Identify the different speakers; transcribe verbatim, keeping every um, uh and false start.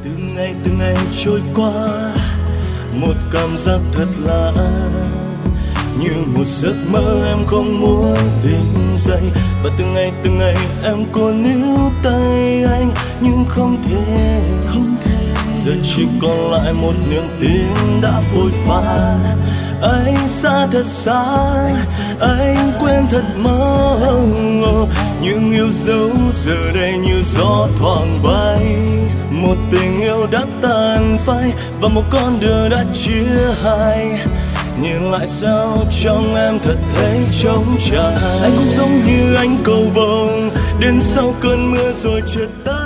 Speaker 1: Từng ngày từng ngày trôi qua, một cảm giác thật lạ, như một giấc mơ em không muốn tỉnh dậy. Và từng ngày từng ngày em cố níu tay anh nhưng không thể, không thể. Giờ chỉ còn lại một niềm tin đã phôi pha. Anh xa thật xa, anh quên thật mong, nhưng yêu dấu giờ đây như gió thoảng bay. Một tình yêu đã tàn phai và một con đường đã chia hai. Nhìn lại sao trong em thật thấy trống trải. Anh cũng giống như anh cầu vồng, đến sau cơn mưa rồi chợt tắt.